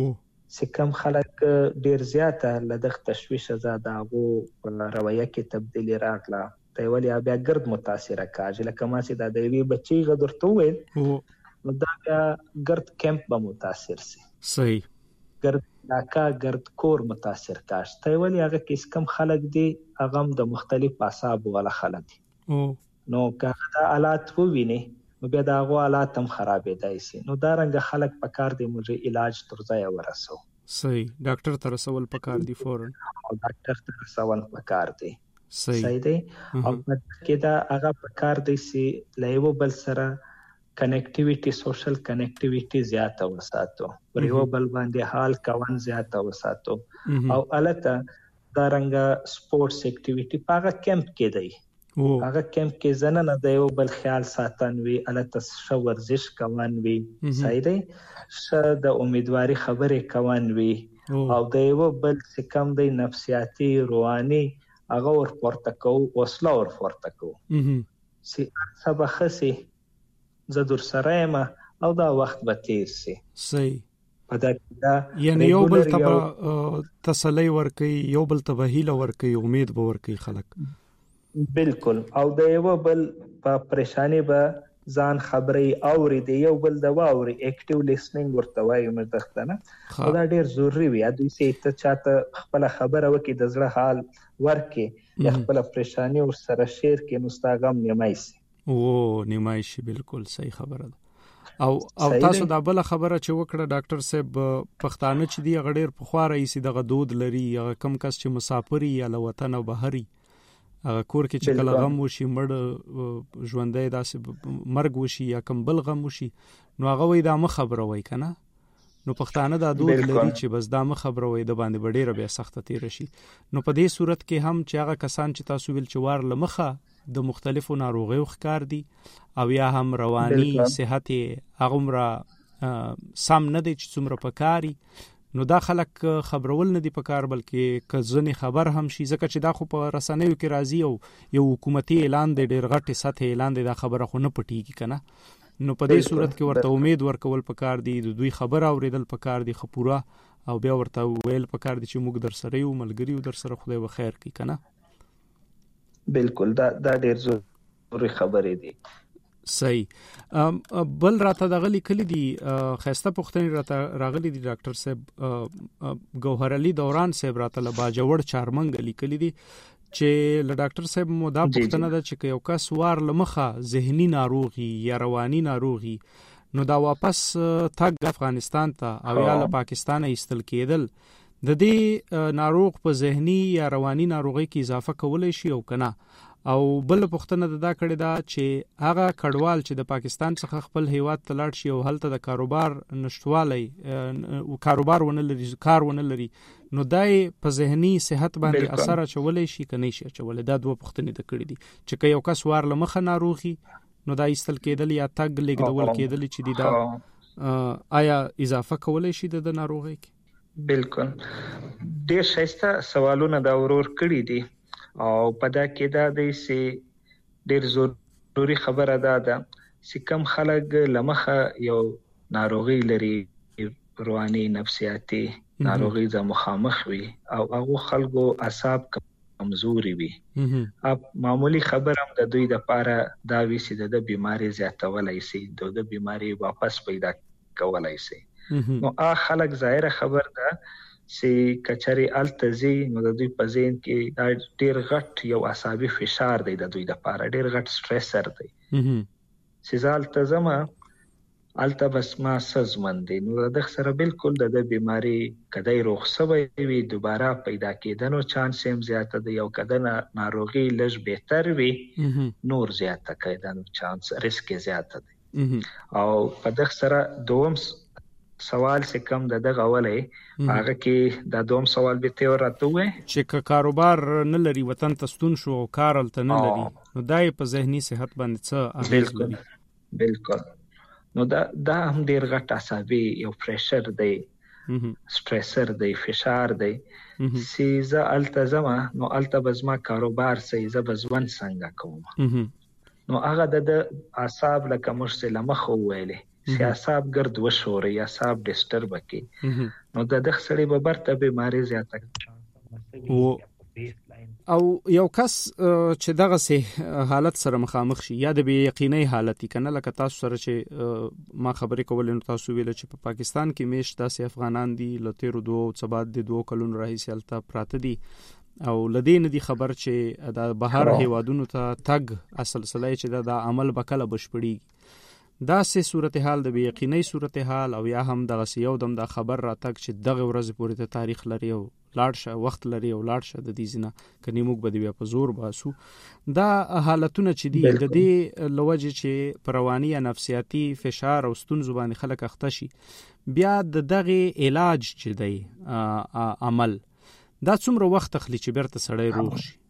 چې کم خلک ډیر زیاته لدغه تشویش زاده او رویه کې تبدیلی راغله ته ولی بیا ګرد متاثر کاږي لکه ما چې د وی بچي غدرته ویل نو دا ګرد کیمپ به متاثر سي. صحیح. ګرد ناکا ګرد کور متاثر کاش ته ولی هغه کې کم خلک دي هغه د مختلف اعصاب ولا خلک دي نو که دا حالات وویني نو بیا دا غو حالات هم خرابېدای شي. نو دا رنګ خلک پکار دي موږ علاج تر ځای ورسو. صحیح. ډاکټر ته رسول پکار دي فورن او ډاکټر ته رسول پکار دي. صحیح دی. او کې دا هغه پکار دي چې لایو بل سره کنیکټیویټي سوشل کنیکټیویټي زیاته وساتو، پر یو بل باندې حال کوان زیاته وساتو او الته دا رنګ سپورتس اکټیویټي پاغه کیمپ کې دی. هغه کیمپ کې زنه د یو بل خیال ساتن وی الته شو ورزش کوان وی صحیح دی ش د امیدواري خبرې کوان وی او د یو بل څخه کم دی نفسیاتی روحاني هغه ور پورته کو وسله ور پورته کو سی سبا خسي زه در سره ما او دا وخت به تیر سي. صحیح. پدا یعنی یو بل ته تسلی ورکي، یو بل ته هیله ورکي، امید به ورکي خلک. بالکل. او د یو بل په پریشانی به ځان خبرې اوري، د یو بل د واوري اکټیو لیسنینګ ورته وایي مدختنه دا ډیر ضروری وي. دوی سي ته چاته خپل خبره وکي د زړه حال ورکي یا خپل پریشانی ور سره شیر کې مستغم نیمایسي نیمایشي. بالکل صحیح خبره ده. او تاسو دا بل خبره چې وکړه ډاکټر صاحب پښتانه چې دی غډیر په خوا رئیس دغه دود لري یا کم کس چې مسافری یا لوطن او بهري هغه کور کې چې کله غم وشي مړ ژوندۍ داسې مرګ وشي یا کم بل غم وشي نو هغه وای دا مخ خبره وای کنه. نو پښتانه دا دود لري چې بس دا مخ خبره وای د باندې ډیره به سخت تیر شي. نو په دې صورت کې هم چې هغه کسان چې تاسو ویل چې وار لمخه د مختلفو ناروغیو ښکار دي او یا هم رواني صحت هغه سم نه دی چې څومره پکاري نو دا خلک خبرول نه دی پکار بلکې کزنی خبر هم شي ځکه چې دا خو په رسنیو کې راځي او یو حکومتي اعلان دی ډیر غټه سطح اعلان دی دا خبره خو نه پټیږي کنه. نو په دې صورت کې ورته امید ورکول پکار دي، د دوی خبر اوریدل پکار دي خپورا او بیا ورته ویل پکار دي چې موږ در سره یو ملګری او در سره خدای بخیر کی کنه. بالکل دا ډیر ضروري خبرې دي. صحیح. بل راته دغلی کلی دی خسته پختنی راته راغلی دی ډاکټر صاحب گوهر علي دوران صاحب راته له باجوړ چارمنګ لیکلی دی چې له ډاکټر صاحب مو دا پختنه ده چې یو کس وار لمخه ذهني ناروغي یا رواني ناروغي نو دا واپس تګ افغانستان ته او یا له پاکستان ایستل کېدل د دې ناروغ په ذهني یا رواني ناروغي کې اضافه کولای شي او کنه. او بل پختنه دا کړی دا چې هغه کډوال چې د پاکستان څخه خپل هیواد ته لاړ شي او هلته د کاروبار نشټوالي کاروبار ونه لري کار ونه لري نو دای په ذهني صحت باندې اثر اچولای شي کني شي اچولای. دا دوه پختنې د کړی دي چې یو کس وار لمخه ناروغي نو دا ایستل کېدل یا تګ لیکدول کېدل چې دی دا آیا اضافه کولای شي د ناروغي کې. بالکل. ډیر شایسته سوالونه دا ورور کړی دي او پدا کې دا د سي ډیر ضروري خبره ده چې کم خلک لمخه یو ناروغي لري رواني نفسیاتي ناروغي د مخامخ وي او هغه خلکو اعصاب کمزوري وي. اب معمولی خبر هم د دوی د پاره دا وی چې د بیماری زیاتولای شي د بیماری واپس پیدا کولای شي. نو خلک ظاهر خبر ده چې کچري التزي نو د دوی په ذهن کې ډیر غټ یو اعصابي فشار دی د دوی لپاره ډیر غټ سټریسر دی چې زال تزما الته بس ما سزمن دي. نو د سره بالکل د بیماری کدی روغ سوی وي دوباره پیدا کېدنو چانس هم زیات دی، او کدن ناروغي لږ بهتر وي نور زیات کېدنو چانس ریسک زیات دی. او په دغه سره دوم سوال چې کوم دغه ولې هغه کې د دوم سوال به ته ورته وې چې کاروبار نه لري وطن ته ستون شو او کار الته نه لري، نو دای په ذهني صحت باندې څه اغیز لري؟ بالکل. نو دا هم ډیر غټ عصبي یو پریشر دی، سټریسر دی، فشار دی. سیزه التزمه نو الته بزما کاروبار سیزه بزون څنګه کوم. نو هغه د اعصاب لکه مرسله مخ ویلې چې اعصاب ګرد وشوري، اعصاب ډیسټرب کی، نو د دغه سړي به برته بیماری زیاته او یو کس چې دغه سه حالت سره مخامخ شي یا د بی یقیني حالت کنه لکه تاسو سره چې ما خبرې کولې نو تاسو ویل چې په پاکستان کې میشت داسې افغانان دي لته دو څباد دي 2 کلون راهي سالته پراته دي او لدین دي خبر چې د بهر هیوادونو ته تګ اصل سلای چې د عمل بکله بشپړي دا سه صورتحال د بی یقیني صورتحال او یا هم دغه یو دم د خبر راتګ چې دغه ورځ پورې ته تاریخ لري او لاړشه وخت لري او لاړشه د دې زنه کني موږ به بیا په زور باسو. دا حالتونه چې دي د دې لوجه چې پروانی یا نفسیاتی فشار او ستونزو باندې خلک اخته شي، بیا د دغه علاج چې دی عمل دا څومره وخت تخلی چې برته سړی روغ شي؟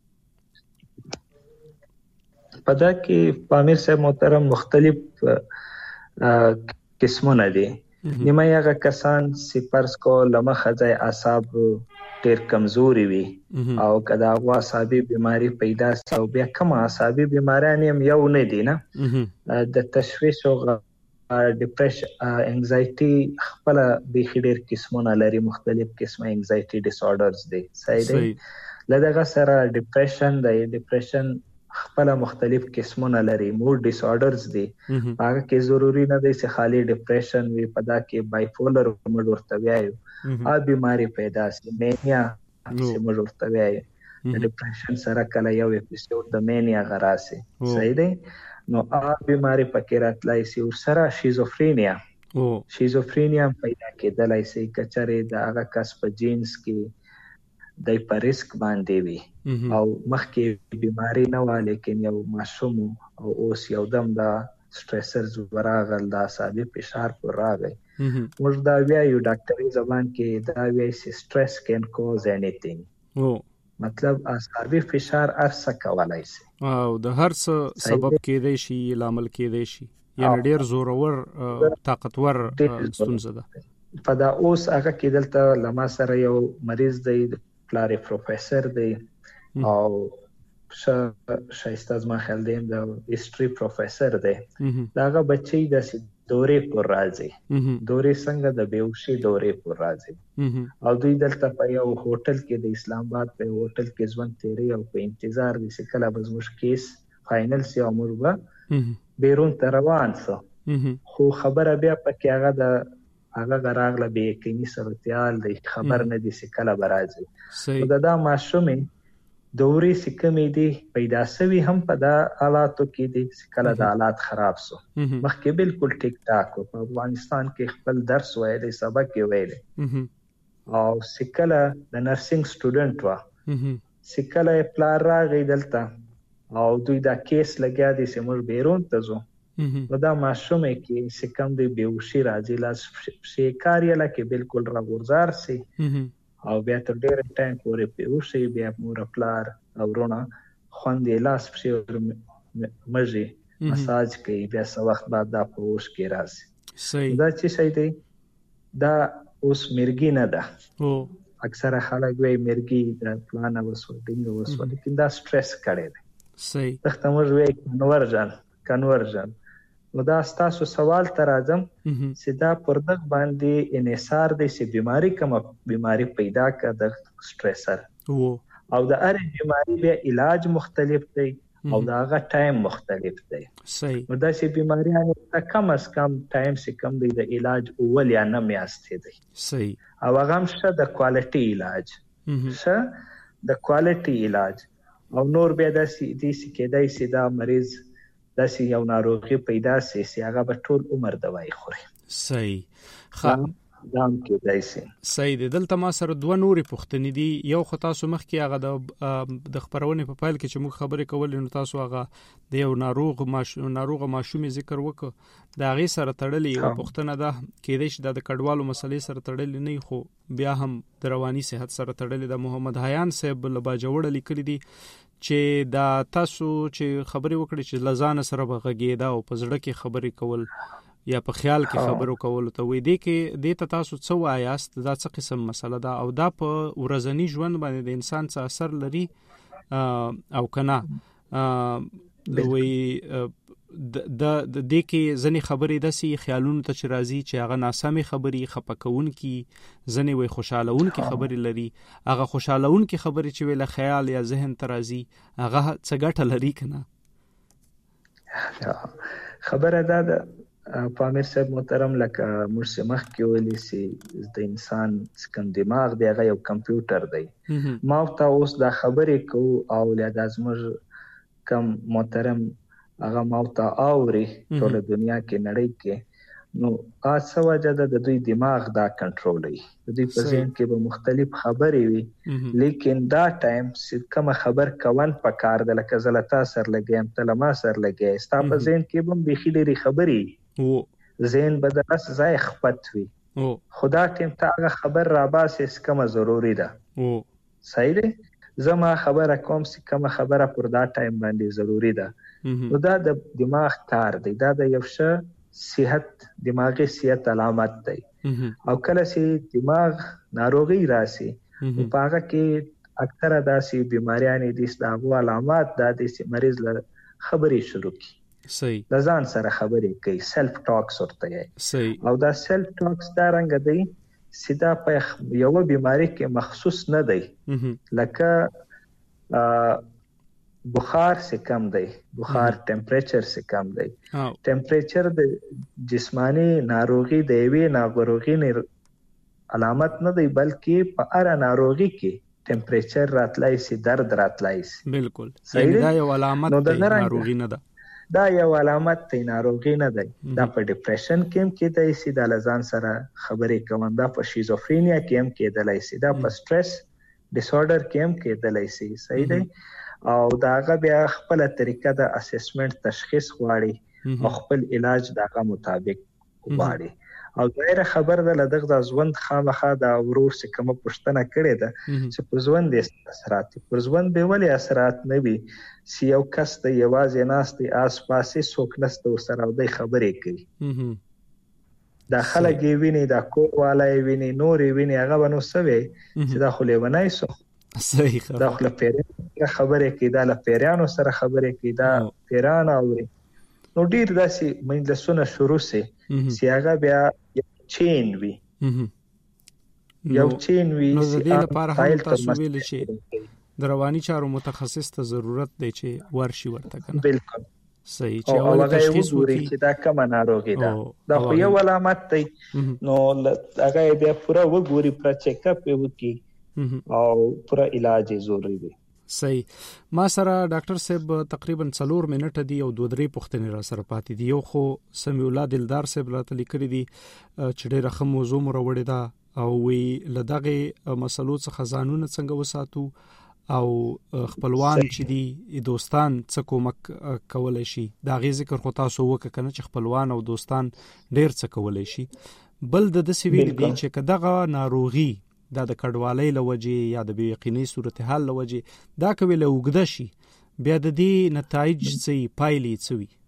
پدا کې پامیر صاحب محترم مختلف قسمونه دي. نیمه هغه کسان سپرس کو لمخه اعصاب ډیر کمزوري وي او کدا هغه اعصابي بیماری پیدا سو بیا کوم اعصابي بیماران هم یو نه دي نه د تشویش او ډیپریشن انزایټي خپل به ډیر قسمونه لري، مختلف قسمه انزایټي ډیس اوردرز دي. صحیح دی. لدغه سره ډیپریشن خپل مختلف قسمونه لري، موډ ډیس اوردرز دي. هغه کې ضروری نه دی چې خالی ډیپریشن وي، پدا کې بایپولر موډ ورته وایي، ا بیماری پیدا سي مینیا چې موږ ورته وایي. ډیپریشن سره کله یو اپیسوډ د مینیا غراسي. صحیح دی. نو ا بیماری پکې راتلای سي او سره شیزوفرینیا پیدا کېدلای سي کچره د هغه کس په جینز کې د پریسک باندې وي او مخکې بیماری نه و لیکن یو معصوم او اوس یو دم دا سټریسرز وراغل دا اعصابي فشار پر راغی. موږ دا وایو ډاکټري زبان کې دا وایي چې سټریس کین کوز انیثینګ، مطلب اعصابي فشار ارڅه کولای شي او د هر څه سبب کېدای شي، لامل کېدای شي، یعنی ډیر زورور طاقتور ستونزه ده. په دا اوس هغه کې دلته لما سره یو مریض دی، پلاری پروفیسر دی او شایسته زما خیال دی د هیستوري پروفیسر دی. داغه بچی د دورې پر راځي، دورې څنګه د بیوشي دورې پر راځي او دوی دلته په یو هوټل کې د اسلام آباد په هوټل کې ژوند تیری او په انتظار دي چې کله به زموږ کیس فائنل سی او موږ بیرون ته روان سو. خو خبره بیا پکې هغه د هغه غراغله به یقیني صورتحال دی، خبر نه دي چې کله برازي. دا معصومي دوري سکمې دي پیدا سوي هم په دا حالاتو کې دي چې کله د حالات خراب سو. مخکې بالکل ټیک ټاک په افغانستان کې خپل درس وایي، سبق وایي او سکله د نرسنګ سټوډنټ وا سکله پلار راغی دلته او دوی دا کیس لګیا دي چې موږ بیرون ته ځو. دا معصومه کې سکم دی بیوشي راځي، لاس شي کاریاله کې بالکل راغورځار سي او بیا تر ډیر ټایم پورې بیوشي بیا مور پلار او ورونه خوندې لاس شي مجي مساج کوي، بیا څو وخت بعد دا پوش کې راځي. دا چې شي دی دا اوس مرګي نه ده. اکثره خلک وایي مرګي د پلان وسو دینګ وسو، لیکن دا سټریس کړي دی. صحیح. تخته موږ وایي کنورژن. نو دا تاسو سوال ته راځم چې دا پر دغه باندې انحصار دی چې بیماری کوم بیماری پیدا کړه د سټریسر او د هر بیماری به علاج مختلف دی او دا غا ټایم مختلف دی. صحیح. نو دا چې بیماریانه کم از کم ټایم چې کم دی د علاج اول یا نه میاسته دی. صحیح. او هغه هم شته د کوالټي علاج، شته د کوالټي علاج او نور بیا د دې کېدای چې دا مریض داسې یو ناروغي پیدا سي چې هغه به ټول عمر دوايي خوري. صحیح. دام کې دایسي. صحیح دی. دلته ما سره دوه نورې پوښتنې دي. یو خو تاسو مخکې هغه د خبرونې په پایل کې چې موږ خبرې کولې نو تاسو هغه د یو ناروغ ماشوم ذکر وکړ. د هغې سره تړلې یو پوښتنه ده، کېدای شي د کډوالو مسلې سره تړلې نه خو بیا هم د رواني صحت سره تړلې ده. محمد حیان صاحب له باجوړه لیکلي دي چې دا تاسو چې خبرې وکړې چې لزان سره بغږیدا او په زړه کې خبرې کول یا په خیال کې خبرو کول ته وې دي کې د تاسو څه وایاست، دا څه قسم مسله ده او دا په ورځنی ژوند باندې د انسان څه اثر لري او کنه دوی د دې کې ځنې خبرې داسي خیالونو ته چې راځي چې هغه ناسمه خبرې خپکون کی ځنې وي خوشالهون کی خبرې لري. هغه خوشالهون کی خبرې چې ویل خیال یا ذهن ته راځي هغه څه ګټه لري کنه؟ خبره ده پامیر صاحب محترم، لکه موږ سمخ کې ویلي سي د انسان څنګه دماغ دی هغه یو کمپیوټر دی. ما ته اوس دا خبرې کو او لید ازمر کم محترم هغه ما ته اوري ټول دنیا کې نړۍ کې نو تاسو وجه د دوی دماغ دا کنټرولوي. د دوی په ذهن کې به مختلف خبرې وي، لیکن دا ټایم چې کوم خبر کول پکار د لکه زلتا سر لګیم تلما سر لګي ستا په ذهن کې به بيخي لري خبرې ذهن بدلس ځای خپت وي. خدا ټیم ته هغه خبر را باسي کومه ضروری ده. صحیح دی. زما خبره کوم چې کومه خبره پر دا ټایم باندې ضروری ده. نو دا د دماغ کار دی، دا د یو ښه صحت دماغي صحت علامت دی. او کله چې دماغ ناروغي راسي په هغه کې اکثره داسې بیماریاں دي چې علامات دا دي چې مریض له خبرې شروع کی. صحیح. د ځان سره خبرې کوي، سلف ټاکس ورته یې. صحیح. او دا سلف ټاکس دا رنګ دی سیدا په یو بیماری کې مخصوص نه دی. لکه بخار سے کم دی، بخار ټمپریچر سے کم دی. ټمپریچر د جسمانی ناروغي د وی ناروغي علامت نه دی، بلکې په هر ناروغي کې ټمپریچر راتلای سي، درد راتلای سي. بالکل. یعنی دا یو علامت دی ناروغي نه ده. دا یو علامت دی ناروغي نه دی. دا په ډیپریشن کې هم کېدای شي، د لزان سره خبرې کوم، دا په شیزوفرینیا کې هم کېدای شي، دا په سټرس ډیس آرډر کې هم کېدای شي. صحیح دی. او داغه بیا خپل طریقه د اسسمنت تشخیص غواړي او خپل علاج داغه مطابق غواړي. او غیر خبر ده لدغه ژوند خامخا د ورور څخه کوم پښتنه کړي ده چې په ژوند د اثرات پر ژوند به ولې اثرات نه وي. سی یو کس ته یوازې ناستي آس پاسې څوک نسته ورسره د خبرې کوي. دا خلک ویني، دا کوواله ویني، نورې ویني، هغه ونو سوي چې دا خو لیونای سو. صحیح. دا خو له پیرانو خبرې کوي، دا له پیرانو سره خبرې کوي، دا پیران اوري. نو ډیر داسې مجلسونه شروع سي چې هغه بیا چین وي. یو چین وي. نو د دې لپاره هم تاسو ویل چې د رواني چارو متخصص ته ضرورت دی چې ورشي ورته کنه. بالکل. صحیح. چې اول تشخیص وکړي چې دا کومه ناروغي ده. دا خو یو علامت دی. نو هغه بیا پوره وګوري، پر چیک اپ وکړي او پوره علاج ضروري دی. صحیح. ما سره ډاکټر صاحب تقریبا 4 منټه دی او 2-3 پوښتنې را سره پاتې دي. یو خو سمیع الله دلدار صاحب راته لیکلي دي چې ډېره ښه موضوع مو راوړې ده او وی لدغه مسلو څخه ځانونه څنګه وساتو او خپلوان چې دي دوستان څه کومک کولای شي. دا غي ذکر خو تاسو وکړه کنه چې خپلوان او دوستان ډېر څه کولای شي. بل د سویل دي چې کداغه ناروغي دا د کډوالۍ لوجه یا د بې یقیني صورتحال لوجه دا کوي له وګدا شي بیا د دې نتایج څه پایلې څه وي.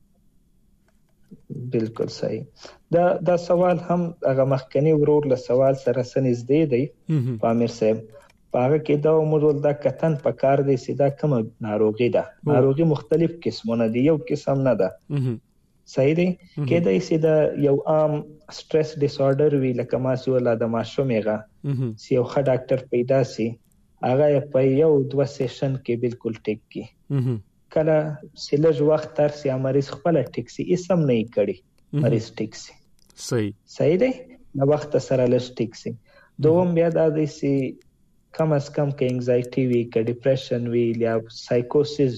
بالکل صحیح. دا سوال هم هغه مخکنی ورور له سوال سره سنځدې دی پامیر صاحب. هغه کې دا موږ دا کتن په کار دی چې دا کوم ناروغي ده. ناروغي مختلف قسمونه دي، یو قسم نه ده. صحیح دی. کېدای شي دا یو عام سټرس ډیس آرډر وی لکه ماسوله د ماشومېغه چې یو ښه ډاکټر پیدا سي هغه په یو 2 سیشن کې بالکل ټیک کی. کله چې لږ وخت تر سي مریض خپل ټیک سي اسم نه کړي، مریض ټیک سي. صحیح دی. نو وخت سره لږ ټیک سي. دوم بیا دا دی چې کم از کم کې انزایټي وی، کې ډیپریشن وی یا سایکوسیس وی،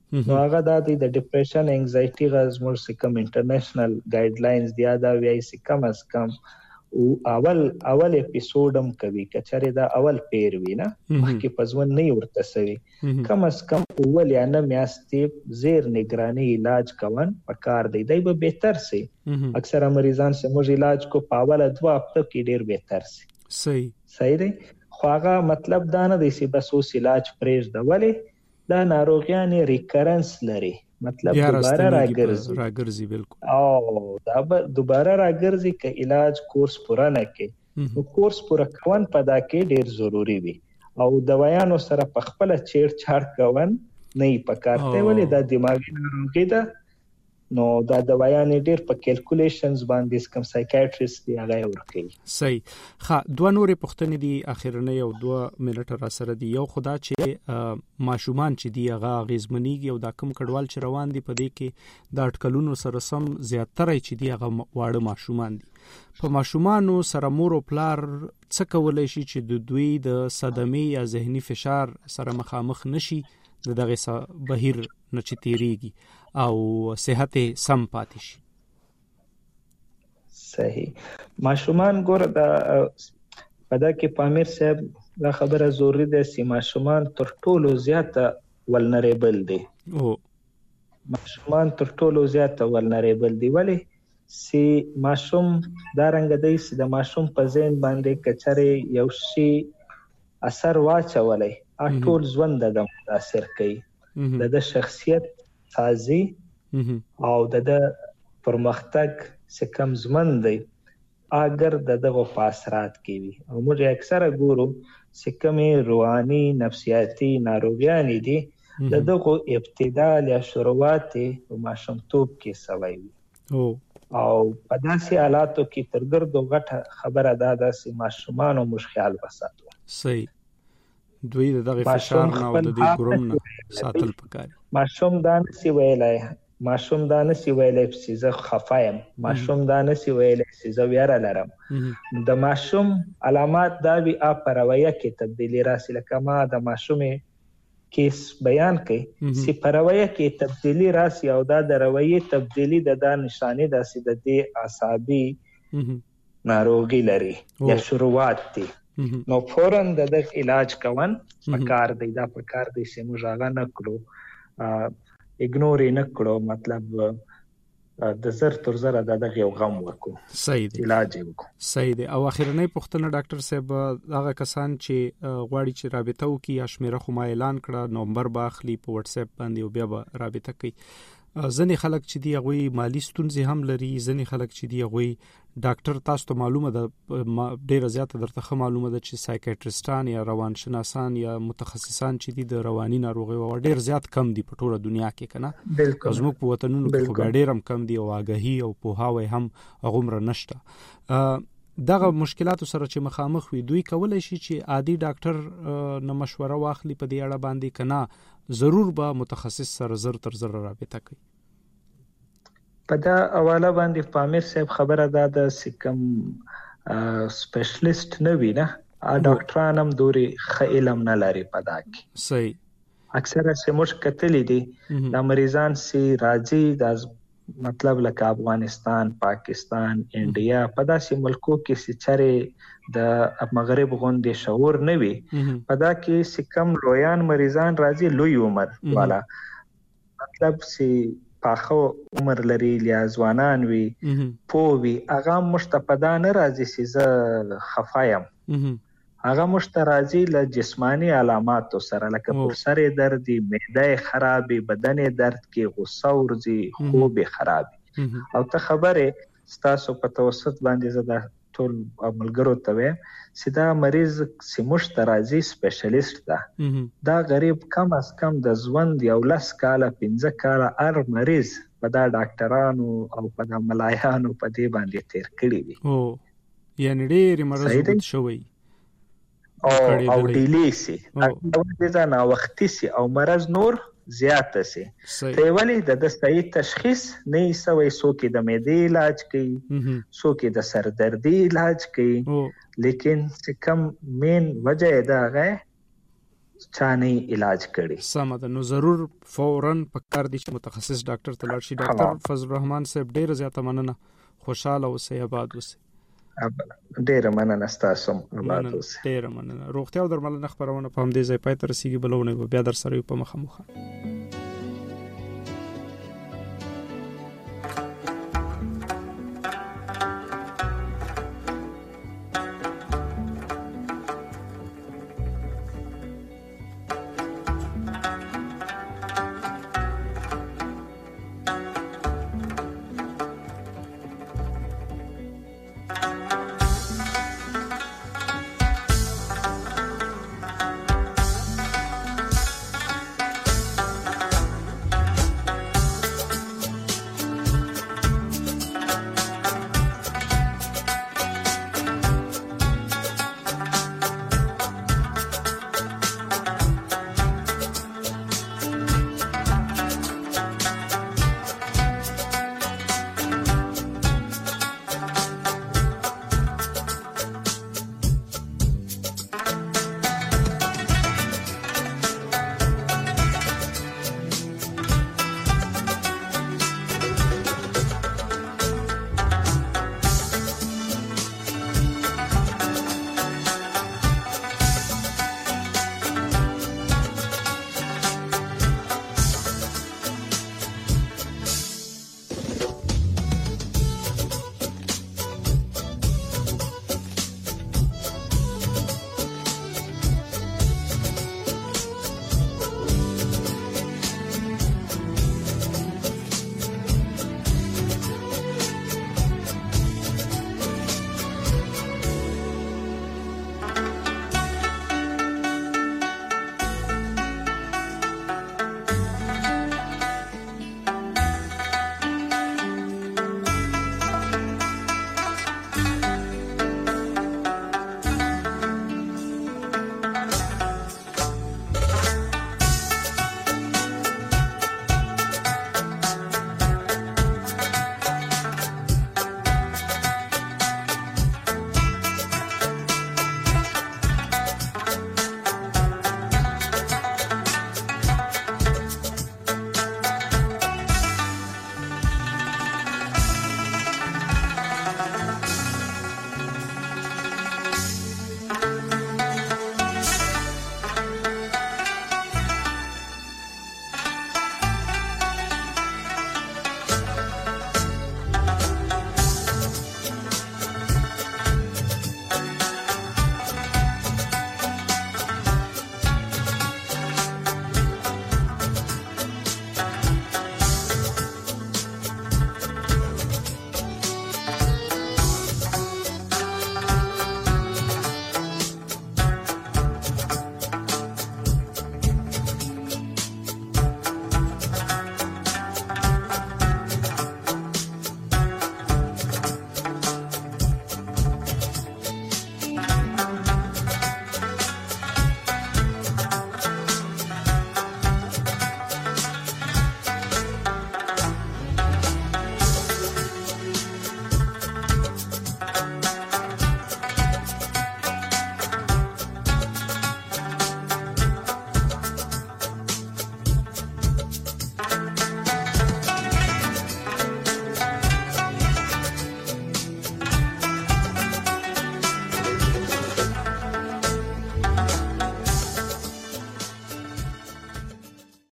نو هغه د ډیپریشن انگزایټي غاز مور سکم انټرنیشنل ګایډلاینز دی دا وی سی کم از کم او اول اپیسوډم کوي کچره دا اول پیر وینا مخکې پزون نه ورته سوي کم از کم اول یا نه میاستې زیر نگرانی علاج کوون پکار دی به بهتر سي اکثر مریضان سے موږ علاج کو پاول 2 هفته کې ډیر بهتر سي صحیح دی خو هغه مطلب دا نه دی چې بس اوس علاج پرېږ د ولی دا ناروغیان ریکرنس لري مطلب دوباره راګرځي بالکل او دا دوباره راګرځي ک علاج کورس پوره نه کې نو کورس پوره کون پدا کې ډیر ضروری وي او دوايانو سره په خپل چیر چار کون نه پکارته ولی دا دماغي ناروغي ده نو دا دوايانې ډیر په کیلکولیشنز باندې کوم سایکیاټریست دی هغه ورکوي صحیح ښه دوه نورې پوښتنې دي اخرنه یو 2 منټه را سره دي یو خدا چې ماشومان چې دی هغه غیزمنیږي او دا کم کډوال چې روان دي په دې کې د اټکلونو سره سم زیاتره چې دی هغه واړه ماشومان دي په ماشومانو سره مور او پلار څه کولای شي چې د دوی د صدمې یا ذهني فشار سره مخامخ نشي دغه بهیر نچ تیریږي او صحت سم پاتې شي صحیح ماشومان ګور دا پدا کې پامیر صاحب دا خبره ضروری ده چې ماشومان تر ټولو زیاته ولنریبل دي ماشومان تر ټولو زیاته ولنریبل دي ولی سی ماشوم دا رنګ دی چې د ماشوم په ذهن باندې کچره یو شی اثر واچولای ټول ژوند د متاثر کوي د شخصیت سازي او د پرمختګ څخه زمن دی اگر دغه فاسرات کوي او موږ اکثره ګورو چې کومه روحاني نفسیاتي ناروغیان دي دغه ابتدا یا شروعات په ماشومتوب کې سوي او په داسې حالاتو کې ترګردو غټه خبره ده چې ماشومان او مشخیال وساتو صحیح دوی دغه فشار نه او د دې ګروم نه ساتل پکاري ماشوم دا نسی ویلای چې زه خفایم ماشوم دا نسی ویلای چې زه ویره لرم د ماشوم علامات دا وی اپرویه کې تبدیلی راسي لکه ما د ماشوم کیس بیان کړي چې پرویه کې تبدیلی راسي او دا د رویه تبدیلی د نشانه داسې د دې اعصابي ناروغي لري یا شروعات دي نو فورن د علاج کوون پکار دی دا پکار دی چې موږ هغه نه کړو اګنور نه کړو مطلب د زر تر زر د یو غم وکړو صحیح دی علاج وکړو صحیح دی او اخرنۍ پوښتنه ډاکټر صاحب هغه کسان چې غواړي چې رابطه وکړي یا شمیره خو ما اعلان کړه نومبر باخلی په واتس اپ باندې او بیا به رابطه کوي ځنې خلک چې دی هغه مالی ستونزې هم لري ځنې خلک چې دی هغه ډاکټر تاسو ته معلومه ده ډیره زیاته درته معلومه ده چې سایکیاټریستان یا روانشناسان یا متخصصان چې دي د رواني ناروغي او ډیر زیات کم دي په ټوله دنیا کې کنه بالکل زموږ په وطنونو کې خو ډیر هم کم دي او آگاهي او پوهاوی هم غومره نشته دغه مشکلاتو سره چې مخامخ وي دوی کولای شي چې عادي ډاکټر نه مشوره واخلي په دې اړه باندې کنه ضرور به متخصص سره زر تر زر رابطه کوي په دا حواله باندې پامیر صاحب خبره ده د سکم سپیشلیست نه وی نه ډاکټران هم دوري ښه علم نه لري په دا کې صحیح اکثره سموش کتلی دي د مریضان سي راځي د مطلب لکه افغانستان پاکستان انډیا په داسې ملکو کې چې چره د مغرب غونډې شعور نه وي په دا کې سکم لویان مریضان راځي لوی عمر والا مطلب سي پاخو عمر لري یا ځوانان وي پووي هغه مشتپدا نه راځي چې زه خفایم هغه مشترازي له جسمانی علامات سره لکه پر سر درد معده خرابي بدن درد کې غوسه ورځي خوب خرابي او ته خبره ستاسو په توسط باندې زده ټول عملګرو ته وي چې دا مریض سیمشترازي سپیشلیست ده دا غریب کم از کم د ژوند یو 10 کاله 15 کاله هر مریض په دا ډاکټرانو او په دا ملایانو په دې باندې تیر کړی وي یعنی ډېر مرض شوی او ډیلی سي دا نه وختي سي او مرض نور زیات سي ته ولی د صحیح تشخیص نه سوي سو کې د معدې علاج کوي سو کې د سر دردي علاج کوي لیکن چې کم مین وجه دا غه چانه علاج کړي. سم ده. نو ضرور فورن پکار دي چې متخصص ډاکټر ته لاړ شي. ډاکټر فضل الرحمن صاحب ډیر زیاته مننه. خوشاله اوسئ، آباد اوسئ. ډیر مننه تاسو، آباد اوسئ. ډیر مننه. روغتیا او درملنه خبرونه په همدې ځای پای ته رسیدي. بلونه بیا در سره په مخه